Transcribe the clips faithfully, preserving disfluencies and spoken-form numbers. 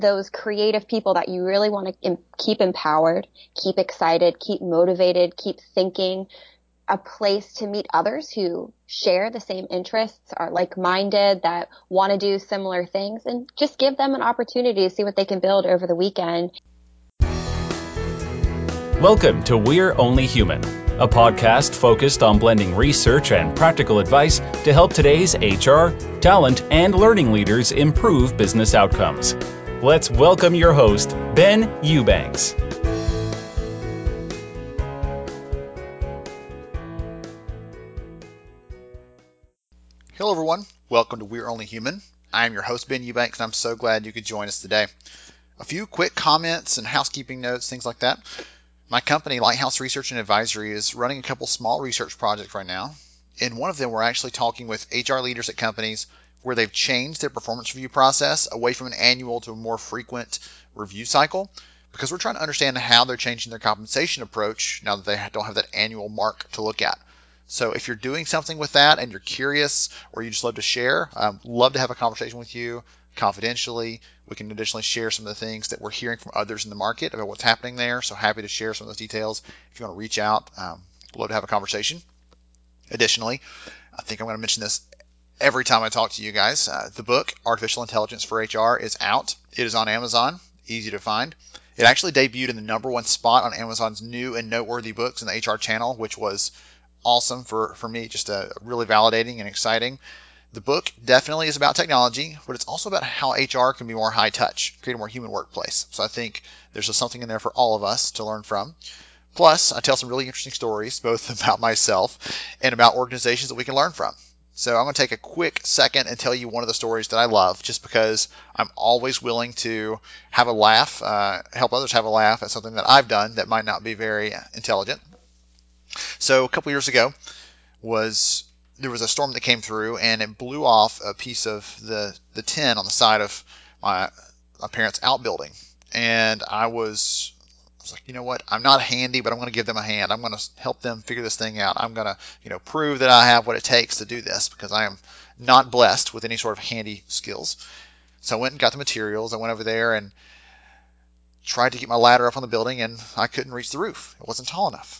those creative people that you really want to keep empowered, keep excited, keep motivated, keep thinking, a place to meet others who share the same interests, are like-minded, that want to do similar things, and just give them an opportunity to see what they can build over the weekend. Welcome to We're Only Human, a podcast focused on blending research and practical advice to help today's H R, talent, and learning leaders improve business outcomes. Let's welcome your host, Ben Eubanks. Hello everyone, welcome to We're Only Human. I am your host, Ben Eubanks, and I'm so glad you could join us today. A few quick comments and housekeeping notes, things like that. My company, Lighthouse Research and Advisory, is running a couple small research projects right now. In one of them, we're actually talking with H R leaders at companies where they've changed their performance review process away from an annual to a more frequent review cycle, because we're trying to understand how they're changing their compensation approach now that they don't have that annual mark to look at. So if you're doing something with that and you're curious, or you just love to share, I'd love to have a conversation with you confidentially. We can additionally share some of the things that we're hearing from others in the market about what's happening there. So happy to share some of those details. If you want to reach out, um, love to have a conversation. Additionally, I think I'm going to mention this every time I talk to you guys. Uh, the book, Artificial Intelligence for H R, is out. It is on Amazon, easy to find. It actually debuted in the number one spot on Amazon's new and noteworthy books in the H R channel, which was awesome for, for me, just uh, really validating and exciting. The book definitely is about technology, but it's also about how H R can be more high touch, create a more human workplace. So I think there's just something in there for all of us to learn from. Plus, I tell some really interesting stories, both about myself and about organizations that we can learn from. So I'm going to take a quick second and tell you one of the stories that I love, just because I'm always willing to have a laugh, uh, help others have a laugh at something that I've done that might not be very intelligent. So a couple years ago, was there was a storm that came through, and it blew off a piece of the, the tin on the side of my, my parents' outbuilding. And I was, I was like, you know what? I'm not handy, but I'm going to give them a hand. I'm going to help them figure this thing out. I'm going to, you know, prove that I have what it takes to do this, because I am not blessed with any sort of handy skills. So I went and got the materials. I went over there and tried to get my ladder up on the building, and I couldn't reach the roof. It wasn't tall enough.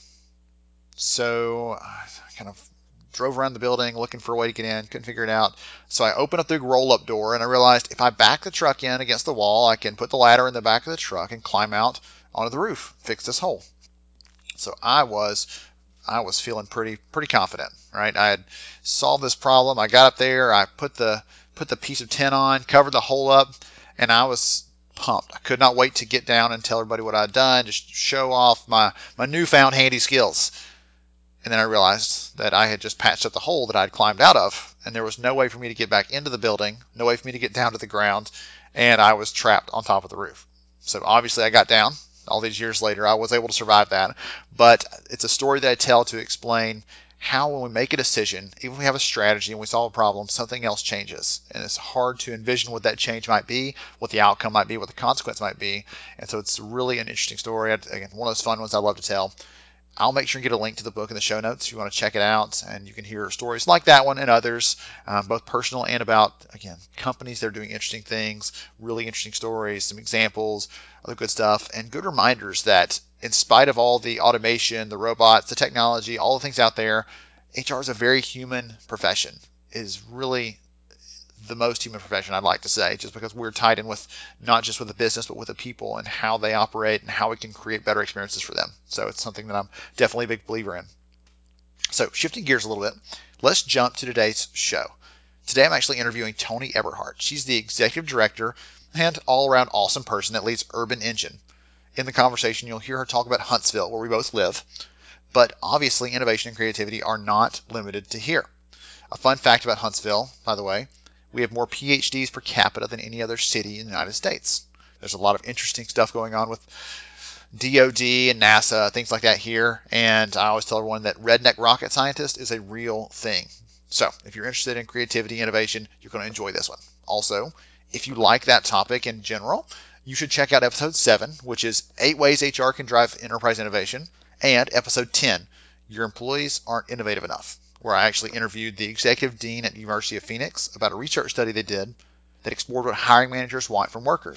So I kind of drove around the building looking for a way to get in, couldn't figure it out. So I opened up the roll-up door, and I realized if I back the truck in against the wall, I can put the ladder in the back of the truck and climb out onto the roof, fix this hole. So I was I was feeling pretty pretty confident, right? I had solved this problem. I got up there, I put the put the piece of tin on, covered the hole up, and I was pumped. I could not wait to get down and tell everybody what I'd done, just show off my, my newfound handy skills. And then I realized that I had just patched up the hole that I'd climbed out of, and there was no way for me to get back into the building, no way for me to get down to the ground, and I was trapped on top of the roof. So obviously I got down. All these years later, I was able to survive that. But it's a story that I tell to explain how when we make a decision, even if we have a strategy and we solve a problem, something else changes. And it's hard to envision what that change might be, what the outcome might be, what the consequence might be. And so it's really an interesting story. Again, one of those fun ones I love to tell. I'll make sure and get a link to the book in the show notes if you want to check it out, and you can hear stories like that one and others, um, both personal and about, again, companies that are doing interesting things, really interesting stories, some examples, other good stuff, and good reminders that in spite of all the automation, the robots, the technology, all the things out there, H R is a very human profession. It is really the most human profession, I'd like to say, just because we're tied in with not just with the business, but with the people and how they operate and how we can create better experiences for them. So it's something that I'm definitely a big believer in. So shifting gears a little bit, let's jump to today's show. Today I'm actually interviewing Toni Eberhardt. She's the executive director and all-around awesome person that leads Urban Engine. In the conversation, you'll hear her talk about Huntsville, where we both live. But obviously, innovation and creativity are not limited to here. A fun fact about Huntsville, by the way, we have more P H Ds per capita than any other city in the United States. There's a lot of interesting stuff going on with D O D and NASA, things like that here. And I always tell everyone that redneck rocket scientist is a real thing. So if you're interested in creativity, innovation, you're going to enjoy this one. Also, if you like that topic in general, you should check out episode seven, which is eight ways H R can drive enterprise innovation, and episode ten, your employees aren't innovative enough, where I actually interviewed the executive dean at the University of Phoenix about a research study they did that explored what hiring managers want from workers.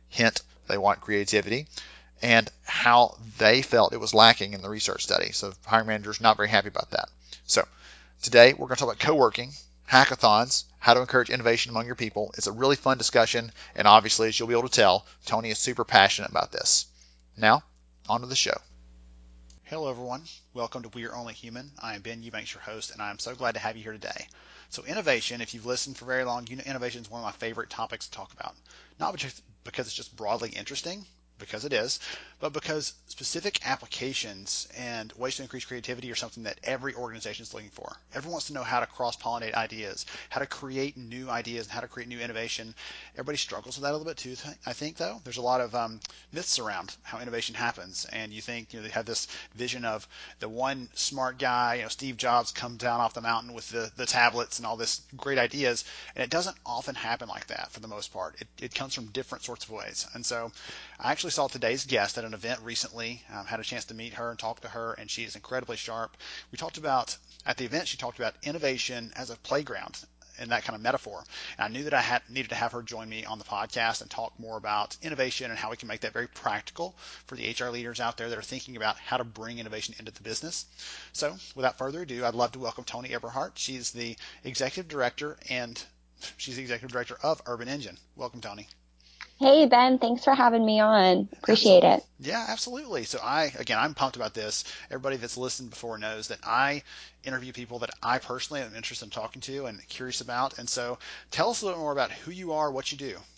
hint, they want creativity, and how they felt it was lacking in the research study. So hiring managers not very happy about that. So today we're going to talk about co-working, hackathons, how to encourage innovation among your people. It's a really fun discussion, and obviously, as you'll be able to tell, Tony is super passionate about this. Now, on to the show. Hello, everyone. Welcome to We Are Only Human. I am Ben Eubanks, your host, and I am so glad to have you here today. So innovation, if you've listened for very long, you know innovation is one of my favorite topics to talk about. Not because it's just broadly interesting, because it is, but because specific applications and ways to increase creativity are something that every organization is looking for. Everyone wants to know how to cross-pollinate ideas, how to create new ideas, and how to create new innovation. Everybody struggles with that a little bit too, I think, though. There's a lot of um, myths around how innovation happens, and you think, you know, they have this vision of the one smart guy, you know, Steve Jobs, come down off the mountain with the, the tablets and all this great ideas, and it doesn't often happen like that for the most part. It, it comes from different sorts of ways, and so I actually saw today's guest at an event recently, um, had a chance to meet her and talk to her, and she is incredibly sharp. We talked about, at the event, she talked about innovation as a playground in that kind of metaphor. And I knew that I had needed to have her join me on the podcast and talk more about innovation and how we can make that very practical for the H R leaders out there that are thinking about how to bring innovation into the business. So without further ado, I'd love to welcome Tony Eberhardt. She's the executive director and she's the executive director of Urban Engine. Welcome, Tony. Hey, Ben, thanks for having me on. Appreciate Absolutely. it. Yeah, absolutely. So I, again, I'm pumped about this. Everybody that's listened before knows that I interview people that I personally am interested in talking to and curious about. And so tell us a little more about who you are, what you do.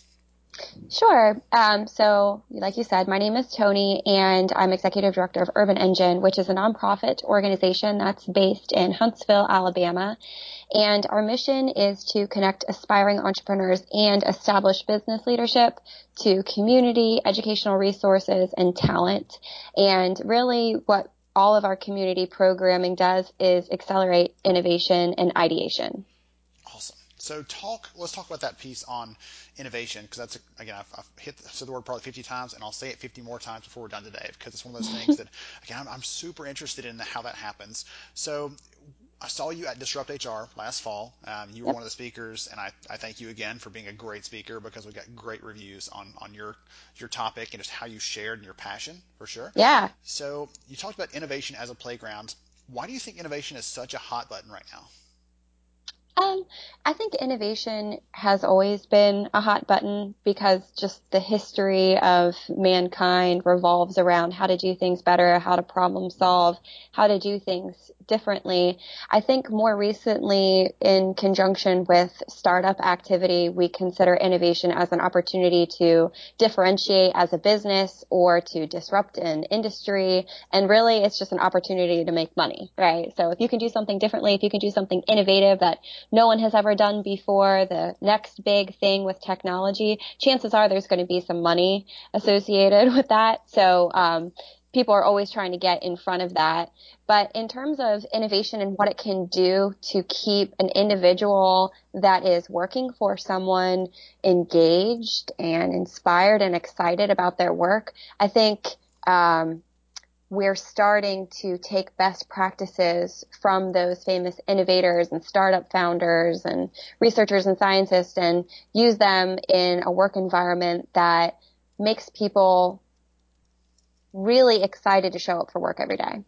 Sure. Um, so, like you said, my name is Tony, and I'm executive director of Urban Engine, which is a nonprofit organization that's based in Huntsville, Alabama. And our mission is to connect aspiring entrepreneurs and established business leadership to community, educational resources, and talent. And really what all of our community programming does is accelerate innovation and ideation. Awesome. So talk. Let's talk about that piece on innovation, because that's, again, I've, I've hit the, said the word probably fifty times, and I'll say it fifty more times before we're done today, because it's one of those things that, again, I'm, I'm super interested in how that happens. So I saw you at Disrupt H R last fall. Um, you were Yep. one of the speakers, and I, I thank you again for being a great speaker, because we got great reviews on, on your your topic and just how you shared and your passion, for sure. Yeah. So you talked about innovation as a playground. Why do you think innovation is such a hot button right now? Um, I think innovation has always been a hot button because just the history of mankind revolves around how to do things better, how to problem solve, how to do things differently. I think more recently, in conjunction with startup activity, we consider innovation as an opportunity to differentiate as a business or to disrupt an industry. And really, it's just an opportunity to make money, right? So if you can do something differently, if you can do something innovative that no one has ever done before, the next big thing with technology, chances are there's going to be some money associated with that. So um, people are always trying to get in front of that. But in terms of innovation and what it can do to keep an individual that is working for someone engaged and inspired and excited about their work, I think um, we're starting to take best practices from those famous innovators and startup founders and researchers and scientists and use them in a work environment that makes people really excited to show up for work every day.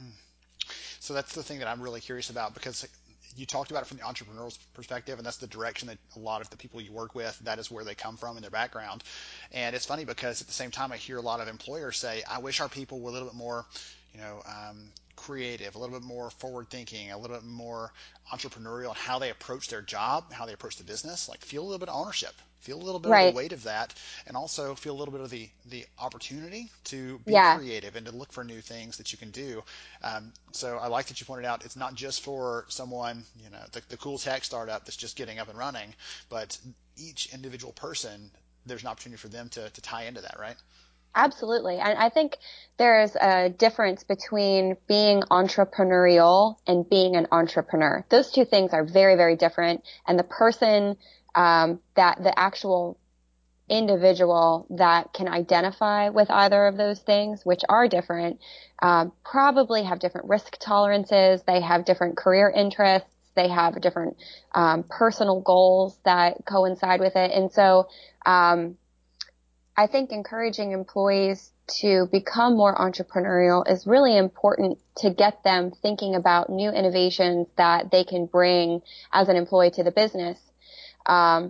So that's the thing that I'm really curious about, because you talked about it from the entrepreneurial perspective, and that's the direction that a lot of the people you work with, that is where they come from in their background. And it's funny because at the same time, I hear a lot of employers say, I wish our people were a little bit more, you know, um, creative, a little bit more forward thinking, a little bit more entrepreneurial in how they approach their job, how they approach the business, like feel a little bit of ownership, feel a little bit of the Right. weight of that, and also feel a little bit of the, the opportunity to be Yeah. creative and to look for new things that you can do. Um, so I like that you pointed out it's not just for someone, you know, the, the cool tech startup that's just getting up and running, but each individual person, there's an opportunity for them to, to tie into that, right? Absolutely. And I think there's a difference between being entrepreneurial and being an entrepreneur. Those two things are very, very different. And the person um, that the actual individual that can identify with either of those things, which are different, um, probably have different risk tolerances. They have different career interests. They have different um, personal goals that coincide with it. And so um, I think encouraging employees to become more entrepreneurial is really important to get them thinking about new innovations that they can bring as an employee to the business. Um,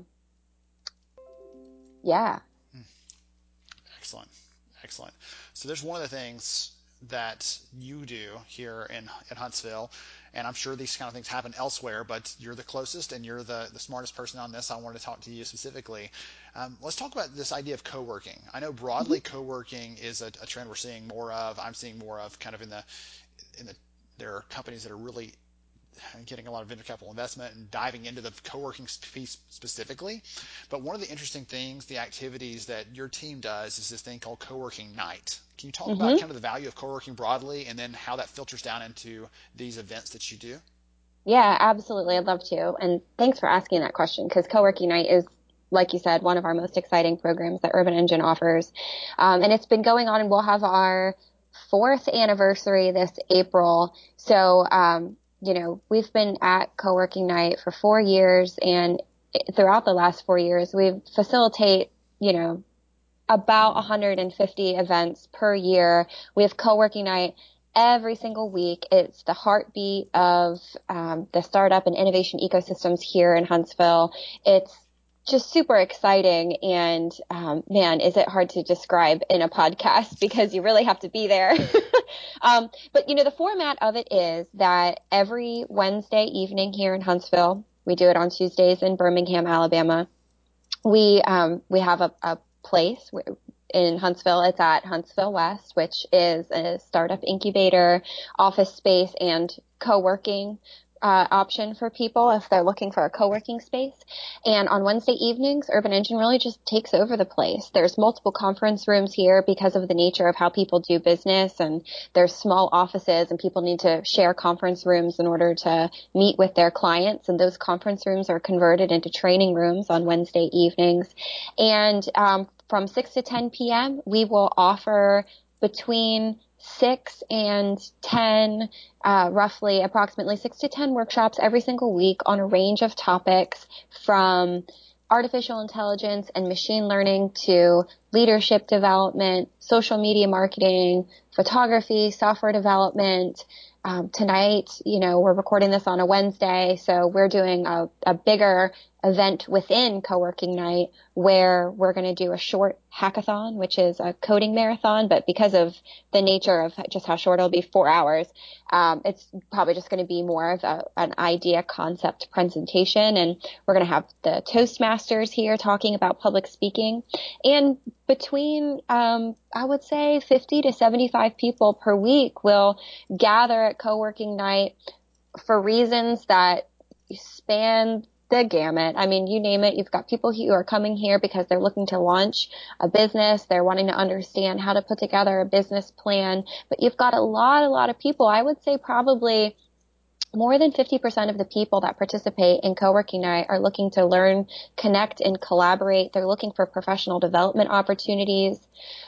yeah. Excellent. Excellent. So there's one of the things that you do here in, in Huntsville, and I'm sure these kind of things happen elsewhere, but you're the closest and you're the, the smartest person on this. I wanted to talk to you specifically. Um, let's talk about this idea of co-working. I know broadly Mm-hmm. co-working is a, a trend we're seeing more of. I'm seeing more of kind of in the, in the, there are companies that are really getting a lot of venture capital investment and diving into the co-working piece specifically. But one of the interesting things, the activities that your team does is this thing called co-working night. Can you talk about Mm-hmm. kind of the value of co-working broadly and then how that filters down into these events that you do? Yeah, absolutely. I'd love to. And thanks for asking that question, because co-working night is, like you said, one of our most exciting programs that Urban Engine offers. Um, and it's been going on, and we'll have our fourth anniversary this April. So, um, you know, we've been at co-working night for four years, and throughout the last four years, we facilitate, you know, about one hundred fifty events per year. We have co-working night every single week. It's the heartbeat of um, the startup and innovation ecosystems here in Huntsville. It's just super exciting, and um, man, is it hard to describe in a podcast because you really have to be there. um, but you know, the format of it is that every Wednesday evening here in Huntsville, we do it on Tuesdays in Birmingham, Alabama. We um, we have a, a place in Huntsville. It's at Huntsville West, which is a startup incubator, office space, and co-working uh, option for people if they're looking for a co-working space. And on Wednesday evenings, Urban Engine really just takes over the place. There's multiple conference rooms here because of the nature of how people do business, and there's small offices, and people need to share conference rooms in order to meet with their clients. And those conference rooms are converted into training rooms on Wednesday evenings. And um, from six to ten p.m., we will offer between six and ten, uh, roughly approximately six to ten workshops every single week on a range of topics, from artificial intelligence and machine learning to leadership development, social media marketing, photography, software development. Um, tonight, you know, we're recording this on a Wednesday, so we're doing a, a bigger event within co-working night where we're going to do a short hackathon, which is a coding marathon, but because of the nature of just how short it'll be, four hours, um, it's probably just going to be more of a, an idea concept presentation. And we're going to have the Toastmasters here talking about public speaking. And between, um, I would say fifty to seventy-five people per week will gather at co-working night for reasons that span the gamut. I mean, you name it. You've got people who are coming here because they're looking to launch a business. They're wanting to understand how to put together a business plan. But you've got a lot, a lot of people. I would say probably more than fifty percent of the people that participate in co-working night are looking to learn, connect, and collaborate. They're looking for professional development opportunities.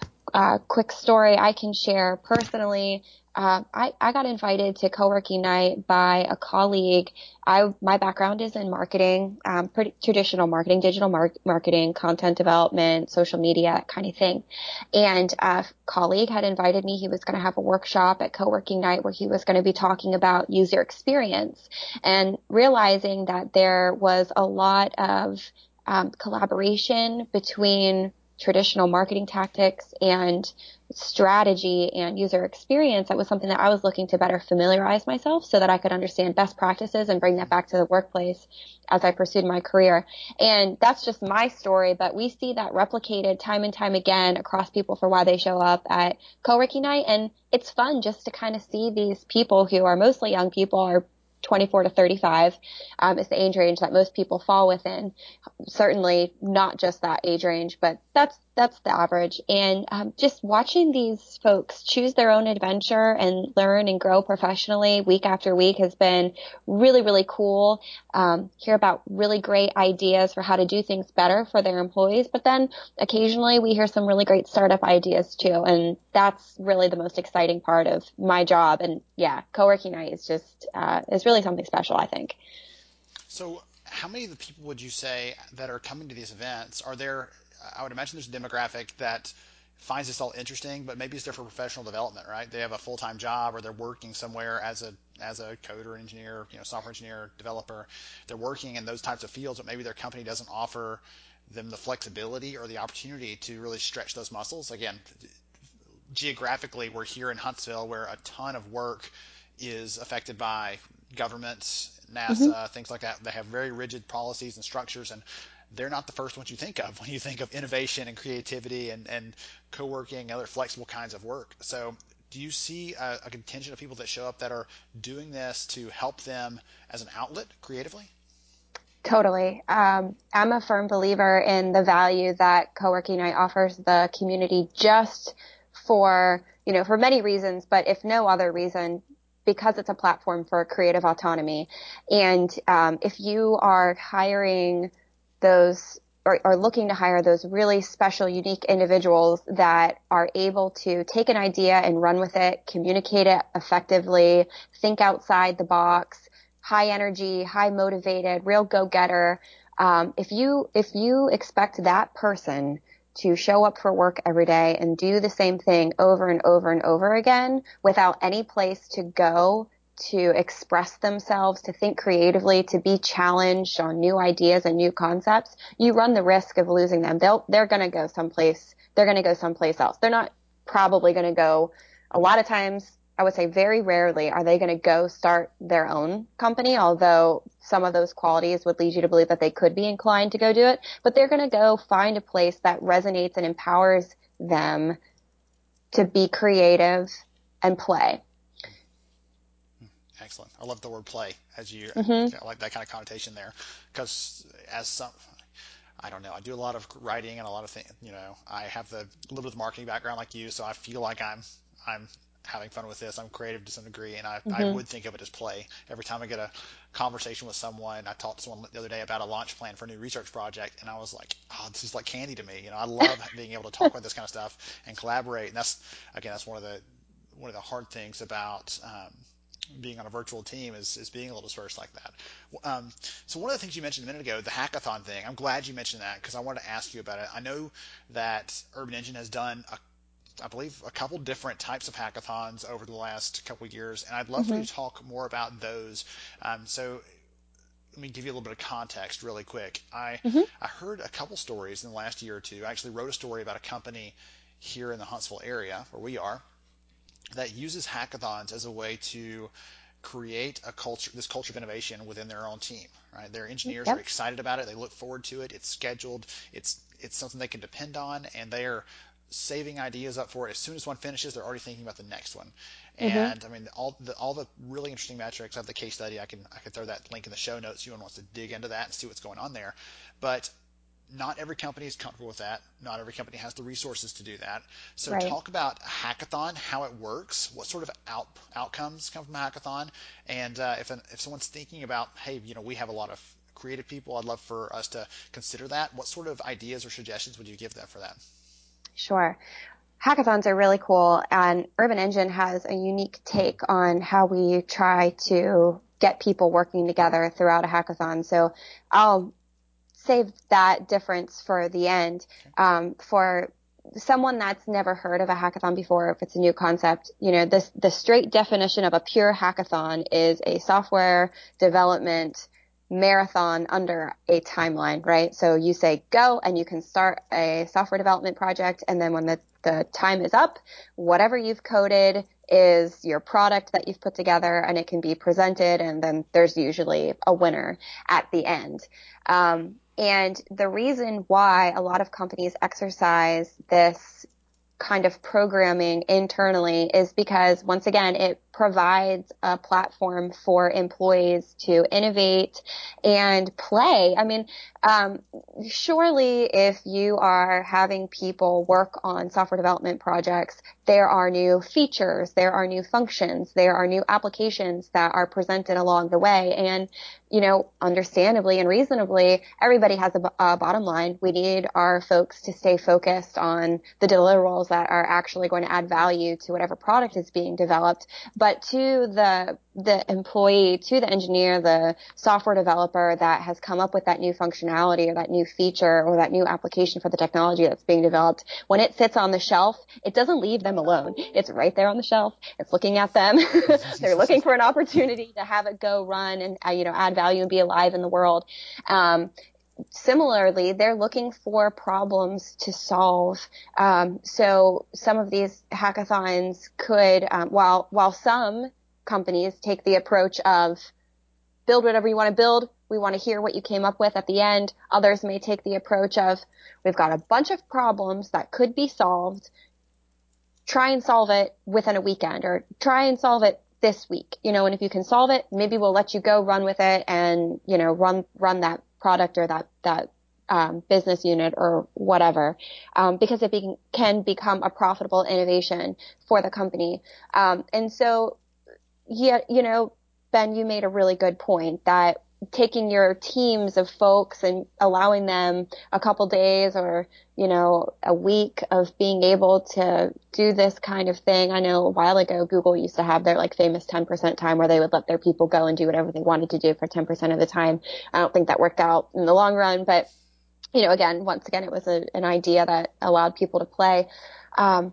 Uh, quick story I can share personally. Uh, I, I got invited to co-working night by a colleague. I, my background is in marketing, um, pretty traditional marketing, digital mar- marketing, content development, social media, that kind of thing. And a colleague had invited me. He was going to have a workshop at co-working night where he was going to be talking about user experience, and realizing that there was a lot of um, collaboration between traditional marketing tactics and strategy and user experience. That was something that I was looking to better familiarize myself so that I could understand best practices and bring that back to the workplace as I pursued my career. And that's just my story, but we see that replicated time and time again across people for why they show up at co-working night. And it's fun just to kind of see these people who are mostly young people, are twenty-four to thirty-five um, is the age range that most people fall within. Certainly not just that age range, but that's that's the average. And um, just watching these folks choose their own adventure and learn and grow professionally week after week has been really, really cool. Um, hear about really great ideas for how to do things better for their employees, but then occasionally we hear some really great startup ideas too, and that's really the most exciting part of my job. And yeah, co-working night is just uh, is really something special, I think. So how many of the people would you say that are coming to these events, are there I would imagine there's a demographic that finds this all interesting, but maybe it's there for professional development, right? They have a full-time job, or they're working somewhere as a as a coder, engineer, you know, software engineer, developer. They're working in those types of fields, but maybe their company doesn't offer them the flexibility or the opportunity to really stretch those muscles. Again, geographically, we're here in Huntsville, where a ton of work is affected by governments, NASA, Mm-hmm. things like that. They have very rigid policies and structures, and they're not the first ones you think of when you think of innovation and creativity and, and co-working and other flexible kinds of work. So do you see a, a contingent of people that show up that are doing this to help them as an outlet creatively? Totally. Um, I'm a firm believer in the value that Co-working Night offers the community, just for, you know, for many reasons, but if no other reason, because it's a platform for creative autonomy. And um, if you are hiring those or, or looking to hire those really special, unique individuals that are able to take an idea and run with it, communicate it effectively, think outside the box, high energy, high motivated, real go-getter. Um, if you, if you expect that person to show up for work every day and do the same thing over and over and over again without any place to go, to express themselves, to think creatively, to be challenged on new ideas and new concepts, you run the risk of losing them. They'll, they're going to go someplace, they're going to go someplace else. They're not probably going to go, a lot of times, I would say very rarely are they going to go start their own company, although some of those qualities would lead you to believe that they could be inclined to go do it. But they're going to go find a place that resonates and empowers them to be creative and play. Excellent. I love the word play, as you Mm-hmm. I like that kind of connotation there, because as some, I don't know, I do a lot of writing and a lot of things, you know, I have the a little bit of marketing background like you, so I feel like I'm I'm having fun with this. I'm creative to some degree, and I, I Mm-hmm. would think of it as play. Every time I get a conversation with someone, I talked to someone the other day about a launch plan for a new research project, and I was like, oh, this is like candy to me. You know, I love being able to talk about this kind of stuff and collaborate. And that's, again, that's one of the one of the hard things about um, being on a virtual team is, is being able to disperse like that. Um, so one of the things you mentioned a minute ago, the hackathon thing, I'm glad you mentioned that, because I wanted to ask you about it. I know that Urban Engine has done, a, I believe, a couple different types of hackathons over the last couple of years, and I'd love for Mm-hmm. you to talk more about those. Um, so let me give you a little bit of context really quick. I, Mm-hmm. I heard a couple stories in the last year or two. I actually wrote a story about a company here in the Huntsville area where we are that uses hackathons as a way to create a culture, this culture of innovation within their own team. Right, their engineers are Yep. excited about it. They look forward to it. It's scheduled. It's it's something they can depend on, and they are saving ideas up for it. As soon as one finishes, they're already thinking about the next one. Mm-hmm. And I mean, all the all the really interesting metrics. I have the case study. I can I can throw that link in the show notes if anyone wants to dig into that and see what's going on there. But not every company is comfortable with that. Not every company has the resources to do that. So Right. talk about a hackathon, how it works, what sort of out, outcomes come from a hackathon, and uh, if an, if someone's thinking about, hey, you know, we have a lot of creative people, I'd love for us to consider that. What sort of ideas or suggestions would you give them for that? Sure. Hackathons are really cool, and Urban Engine has a unique take on how we try to get people working together throughout a hackathon. So I'll save that difference for the end. Okay. Um, for someone that's never heard of a hackathon before, if it's a new concept, you know, this, the straight definition of a pure hackathon is a software development marathon under a timeline, right? So you say go and you can start a software development project, and then when the, the time is up, whatever you've coded is your product that you've put together, and it can be presented, and then there's usually a winner at the end. Um, and the reason why a lot of companies exercise this kind of programming internally is because, once again, it provides a platform for employees to innovate and play. I mean, um, surely if you are having people work on software development projects, there are new features, there are new functions, there are new applications that are presented along the way. And, you know, understandably and reasonably, everybody has a, a bottom line. We need our folks to stay focused on the deliverables that are actually going to add value to whatever product is being developed. but to the the employee, to the engineer, the software developer that has come up with that new functionality or that new feature or that new application for the technology that's being developed, when it sits on the shelf, it doesn't leave them alone. It's right there on the shelf. It's looking at them. They're looking for an opportunity to have it go run and, uh, you know, add value and be alive in the world. Um, Similarly, they're looking for problems to solve. Um, so some of these hackathons could, um, while while some companies take the approach of build whatever you want to build, we want to hear what you came up with at the end. Others may take the approach of we've got a bunch of problems that could be solved. Try and solve it within a weekend, or try and solve it this week. You know, and if you can solve it, maybe we'll let you go run with it and, you know, run run that product or that, that um, business unit or whatever, um, because it be, can become a profitable innovation for the company. Um, and so, yeah, you know, Ben, you made a really good point that taking your teams of folks and allowing them a couple days or, you know, a week of being able to do this kind of thing. I know a while ago, Google used to have their like famous ten percent time where they would let their people go and do whatever they wanted to do for ten percent of the time. I don't think that worked out in the long run, but, you know, again, once again, it was a, an idea that allowed people to play. Um,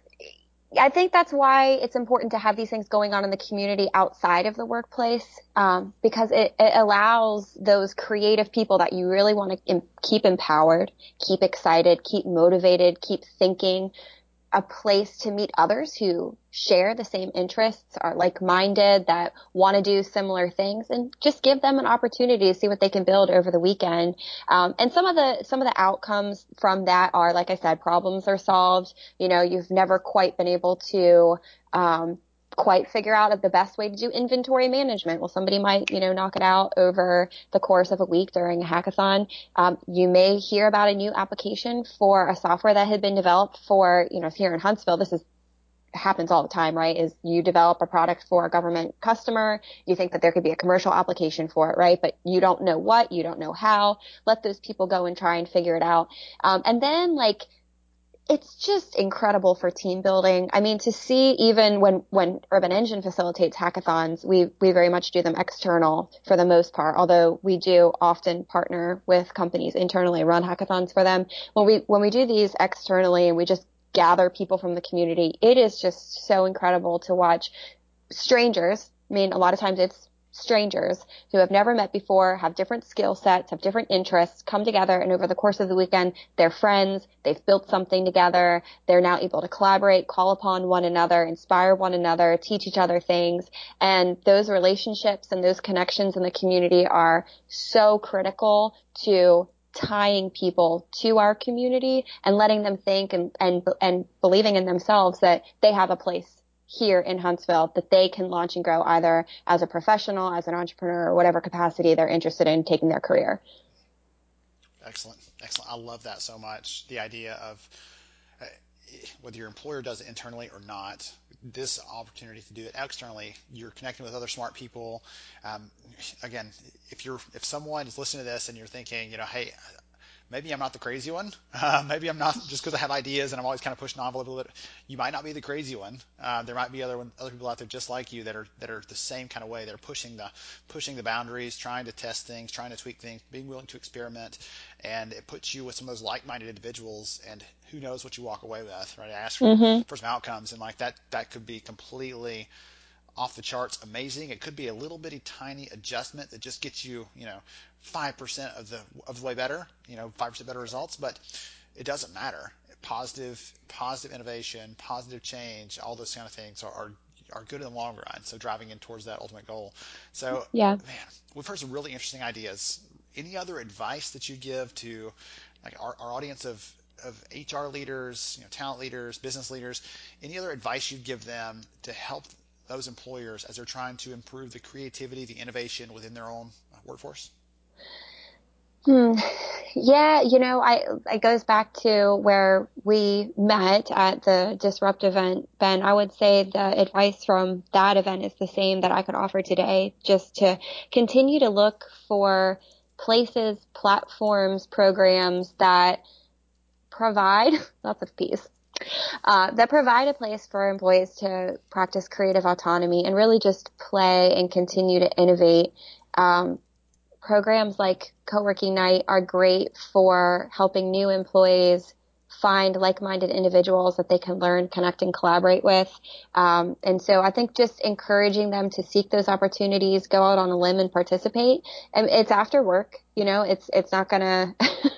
I think that's why it's important to have these things going on in the community outside of the workplace, um, because it, it allows those creative people that you really want to em- keep empowered, keep excited, keep motivated, keep thinking, a place to meet others who share the same interests, are like-minded, that want to do similar things, and just give them an opportunity to see what they can build over the weekend. Um, and some of the some of the outcomes from that are, like I said, problems are solved. You know, you've never quite been able to um, quite figure out the best way to do inventory management. Well, somebody might, you know, knock it out over the course of a week during a hackathon. Um, you may hear about a new application for a software that had been developed for, you know, here in Huntsville, this is happens all the time, right? Is you develop a product for a government customer, you think that there could be a commercial application for it, right? But you don't know what, you don't know how. Let those people go and try and figure it out. Um, and then like, it's just incredible for team building. I mean, to see even when, when Urban Engine facilitates hackathons, we, we very much do them external for the most part, although we do often partner with companies internally, run hackathons for them. When we, when we do these externally and we just gather people from the community, it is just so incredible to watch strangers. I mean, a lot of times it's strangers who have never met before, have different skill sets, have different interests, come together, and over the course of the weekend, they're friends, they've built something together, they're now able to collaborate, call upon one another, inspire one another, teach each other things, and those relationships and those connections in the community are so critical to tying people to our community and letting them think and, and, and believing in themselves that they have a place here in Huntsville that they can launch and grow either as a professional, as an entrepreneur, or whatever capacity they're interested in taking their career. Excellent. Excellent. I love that so much. The idea of uh, whether your employer does it internally or not, this opportunity to do it externally, you're connecting with other smart people. Um, again, if you're, if someone is listening to this and you're thinking, you know, hey, maybe I'm not the crazy one. Uh, maybe I'm not just because I have ideas and I'm always kind of pushing the envelope a little bit. You might not be the crazy one. Uh, there might be other one, other people out there just like you that are that are the same kind of way. They're pushing the pushing the boundaries, trying to test things, trying to tweak things, being willing to experiment, and it puts you with some of those like-minded individuals. And who knows what you walk away with, right? I asked for, Mm-hmm. for some outcomes, and like that that could be completely off the charts amazing. It could be a little bitty tiny adjustment that just gets you, you know, five percent of the of the way better, you know, five percent better results, but it doesn't matter. Positive, positive innovation, positive change, all those kind of things are, are are good in the long run. So driving in towards that ultimate goal. So, Yeah. man, we've heard some really interesting ideas. Any other advice that you give to like our, our audience of of H R leaders, you know, talent leaders, business leaders? Any other advice you'd give them to help those employers as they're trying to improve the creativity, the innovation within their own workforce? Hmm. Yeah, you know, I it goes back to where we met at the Disrupt event, Ben. I would say the advice from that event is the same that I could offer today, just to continue to look for places, platforms, programs that provide lots of P's. Uh, that provide a place for employees to practice creative autonomy and really just play and continue to innovate. Um, programs like Co-working Night are great for helping new employees find like-minded individuals that they can learn, connect, and collaborate with. Um, and so I think just encouraging them to seek those opportunities, go out on a limb and participate. And it's after work, you know, it's, it's not gonna,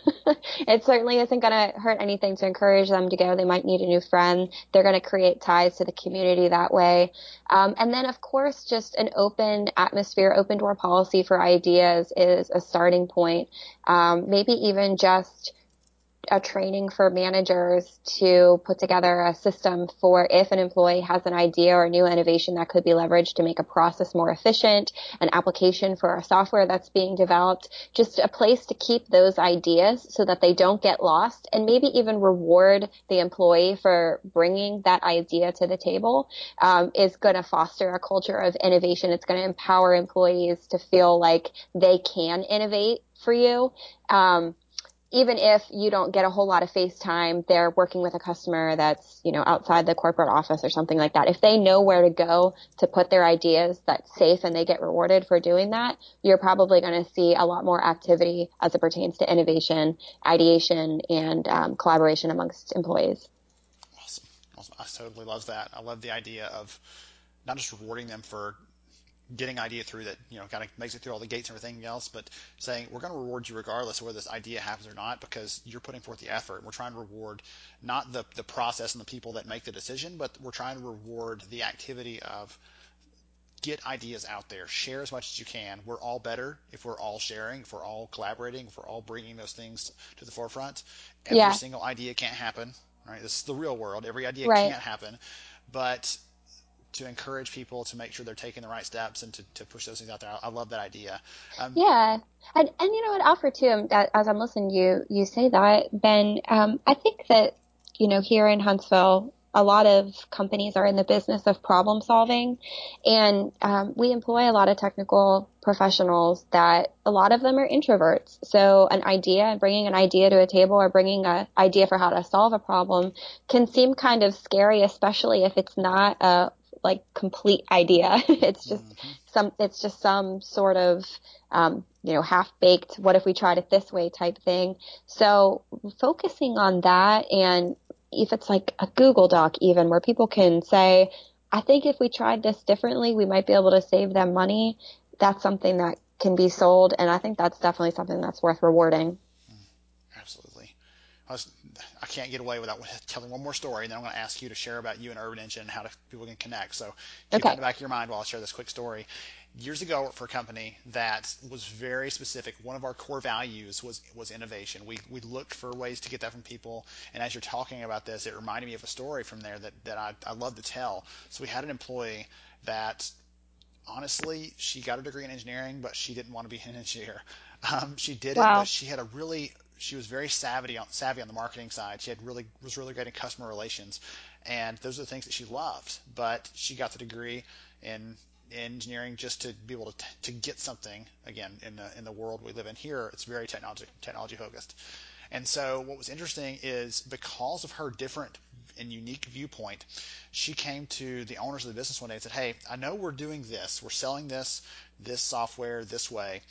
it certainly isn't gonna hurt anything to encourage them to go. They might need a new friend. They're gonna create ties to the community that way. Um, and then of course, just an open atmosphere, open door policy for ideas is a starting point. Um, maybe even just a training for managers to put together a system for if an employee has an idea or a new innovation that could be leveraged to make a process more efficient, an application for a software that's being developed, just a place to keep those ideas so that they don't get lost, and maybe even reward the employee for bringing that idea to the table, um, is going to foster a culture of innovation. It's going to empower employees to feel like they can innovate for you. Um, even if you don't get a whole lot of face time, they're working with a customer that's, you know, outside the corporate office or something like that. If they know where to go to put their ideas that's safe and they get rewarded for doing that, you're probably going to see a lot more activity as it pertains to innovation, ideation, and um, collaboration amongst employees. Awesome. Awesome. I totally love that. I love the idea of not just rewarding them for getting idea through that, you know, kind of makes it through all the gates and everything else, but saying we're going to reward you regardless of whether this idea happens or not because you're putting forth the effort. We're trying to reward not the, the process and the people that make the decision, but we're trying to reward the activity of get ideas out there, share as much as you can. We're all better if we're all sharing, if we're all collaborating, if we're all bringing those things to the forefront. Every Yeah, single idea can't happen, right? This is the real world. Every idea right. can't happen, but to encourage people to make sure they're taking the right steps and to, to push those things out there. I, I love that idea. Um, Yeah. And, and you know what, Alfred, too, um, that- as I'm listening to you, you say that, Ben, um, I think that, you know, here in Huntsville, a lot of companies are in the business of problem solving, and um, we employ a lot of technical professionals that a lot of them are introverts. So an idea, bringing an idea to a table or bringing an idea for how to solve a problem can seem kind of scary, especially if it's not a like complete idea. It's just mhm. some, it's just some sort of um, you know, half baked, what if we tried it this way type thing. So focusing on that, and if it's like a Google Doc even where people can say, I think if we tried this differently, we might be able to save them money. That's something that can be sold. And I think that's definitely something that's worth rewarding. Absolutely. I, was, I can't get away without telling one more story, and then I'm going to ask you to share about you and Urban Engine and how to, people can connect. So keep that in Okay. the back of your mind while I share this quick story. Years ago, I worked for a company that was very specific. One of our core values was was innovation. We we looked for ways to get that from people. And as you're talking about this, it reminded me of a story from there that, that I, I love to tell. So we had an employee that honestly, she got a degree in engineering, but she didn't want to be an engineer. Um, she did it, but Wow. she had a really, she was very savvy on, savvy on the marketing side. She had really, was really great in customer relations, and those are the things that she loved. But she got the degree in engineering just to be able to, to get something. Again, in the in the world we live in here, it's very technology technology focused. And so what was interesting is because of her different and unique viewpoint, she came to the owners of the business one day and said, hey, I know we're doing this. We're selling this, this software this way.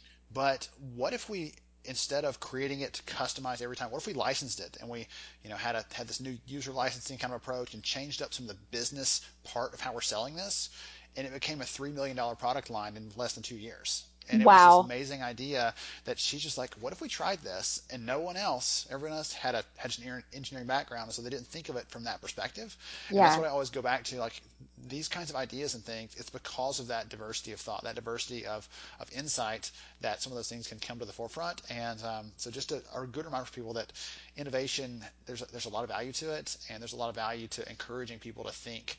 But what if we, instead of creating it to customize every time, what if we licensed it and we, you know, had a had this new user licensing kind of approach and changed up some of the business part of how we're selling this, and it became a three million dollar product line in less than two years. And it was this Wow. amazing idea that she's just like, what if we tried this? And no one else, everyone else had a had an engineering background, so they didn't think of it from that perspective. And that's Yeah. what I always go back to, like these kinds of ideas and things. It's because of that diversity of thought, that diversity of of insight, that some of those things can come to the forefront. And um, so just a, a good reminder for people that innovation, there's a, there's a lot of value to it, and there's a lot of value to encouraging people to think.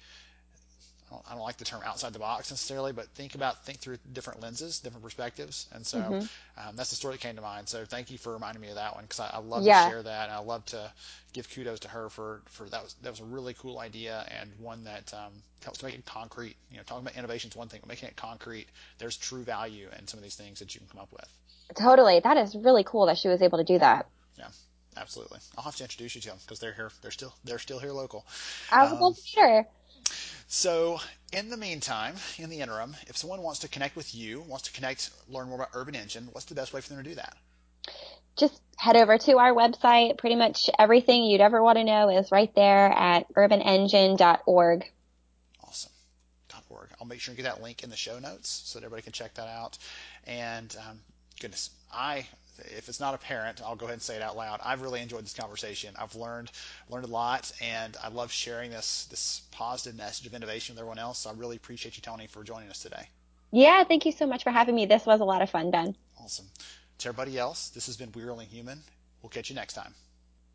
I don't, I don't like the term outside the box necessarily, but think about, think through different lenses, different perspectives. And so Hmm. um, that's the story that came to mind. So thank you for reminding me of that one, because I, I love to Yeah. share that. And I love to give kudos to her for, for that was, that was a really cool idea, and one that um, helps make it concrete. You know, talking about innovation is one thing, but making it concrete, there's true value in some of these things that you can come up with. Totally. That is really cool that she was able to do that. Yeah. Absolutely. I'll have to introduce you to them because they're here. They're still they're still here local. I would Um, love to meet her. so in the meantime, in the interim, if someone wants to connect with you, wants to connect, learn more about Urban Engine, what's the best way for them to do that? Just head over to our website. Pretty much everything you'd ever want to know is right there at urban engine dot org. Awesome. .org. I'll make sure and get that link in the show notes so that everybody can check that out. And um, goodness, I, if it's not apparent, I'll go ahead and say it out loud. I've really enjoyed this conversation. I've learned learned a lot, and I love sharing this this positive message of innovation with everyone else. So I really appreciate you, Tony, for joining us today. Yeah, thank you so much for having me. This was a lot of fun, Ben. Awesome. To everybody else, this has been We're Only Human. We'll catch you next time.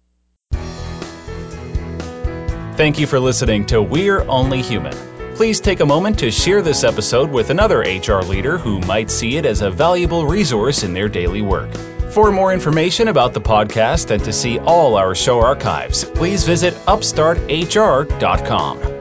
Thank you for listening to We're Only Human. Please take a moment to share this episode with another H R leader who might see it as a valuable resource in their daily work. For more information about the podcast and to see all our show archives, please visit upstart h r dot com.